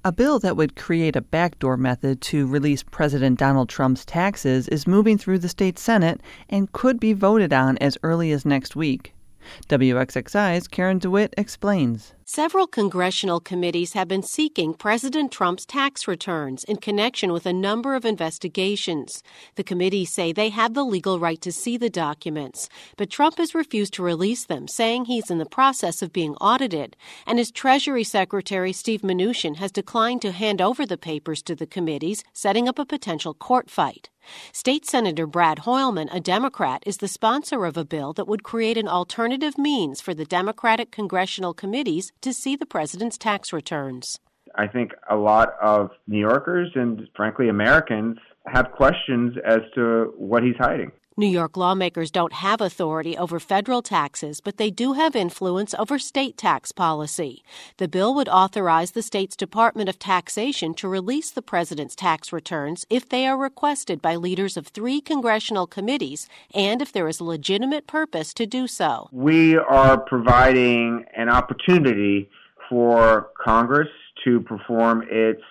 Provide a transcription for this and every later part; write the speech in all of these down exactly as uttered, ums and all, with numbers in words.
A bill that would create a backdoor method to release President Donald Trump's taxes is moving through the state Senate and could be voted on as early as next week. W X X I's Karen DeWitt explains. Several congressional committees have been seeking President Trump's tax returns in connection with a number of investigations. The committees say they have the legal right to see the documents, but Trump has refused to release them, saying he's in the process of being audited, and his Treasury Secretary Steve Mnuchin has declined to hand over the papers to the committees, setting up a potential court fight. State Senator Brad Hoylman, a Democrat, is the sponsor of a bill that would create an alternative means for the Democratic congressional committees to see the president's tax returns. I think a lot of New Yorkers and, frankly, Americans have questions as to what he's hiding. New York lawmakers don't have authority over federal taxes, but they do have influence over state tax policy. The bill would authorize the state's Department of Taxation to release the president's tax returns if they are requested by leaders of three congressional committees and if there is a legitimate purpose to do so. We are providing an opportunity for Congress to perform its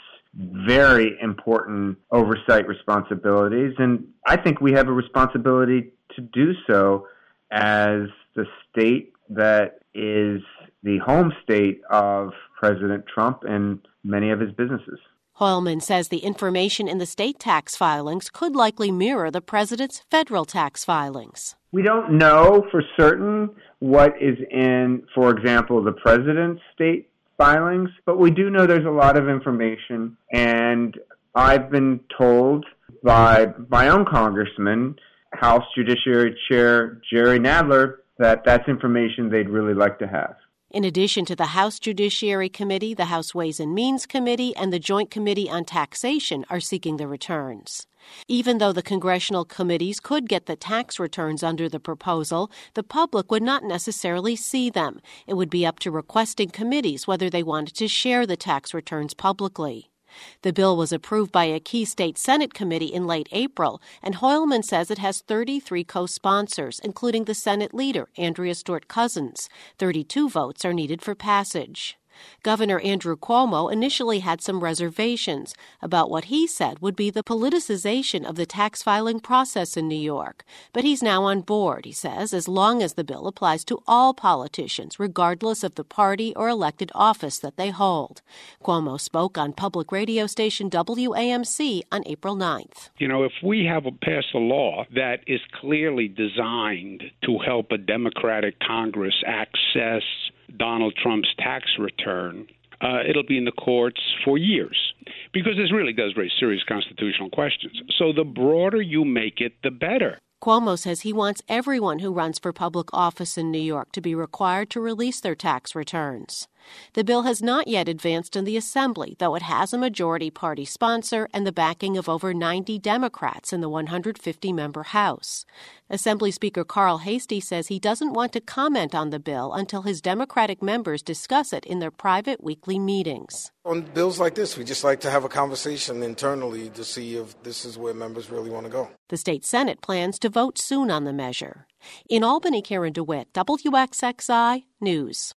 very important oversight responsibilities, and I think we have a responsibility to do so as the state that is the home state of President Trump and many of his businesses. Hoylman says the information in the state tax filings could likely mirror the president's federal tax filings. We don't know for certain what is in, for example, the president's state filings, but we do know there's a lot of information, and I've been told by my own congressman, House Judiciary Chair Jerry Nadler, that that's information they'd really like to have. In addition to the House Judiciary Committee, the House Ways and Means Committee and the Joint Committee on Taxation are seeking the returns. Even though the congressional committees could get the tax returns under the proposal, the public would not necessarily see them. It would be up to requesting committees whether they wanted to share the tax returns publicly. The bill was approved by a key state Senate committee in late April, and Hoylman says it has thirty-three co-sponsors, including the Senate leader, Andrea Stewart Cousins. thirty-two votes are needed for passage. Governor Andrew Cuomo initially had some reservations about what he said would be the politicization of the tax filing process in New York. But he's now on board, he says, as long as the bill applies to all politicians, regardless of the party or elected office that they hold. Cuomo spoke on public radio station W A M C on April ninth. You know, if we have a, pass a law that is clearly designed to help a Democratic Congress access Donald Trump's tax return, uh, it'll be in the courts for years because this really does raise serious constitutional questions. So the broader you make it, the better. Cuomo says he wants everyone who runs for public office in New York to be required to release their tax returns. The bill has not yet advanced in the Assembly, though it has a majority party sponsor and the backing of over ninety Democrats in the one hundred fifty member House. Assembly Speaker Carl Heastie says he doesn't want to comment on the bill until his Democratic members discuss it in their private weekly meetings. On bills like this, we just like to have a conversation internally to see if this is where members really want to go. The state Senate plans to vote soon on the measure. In Albany, Karen DeWitt, W X X I News.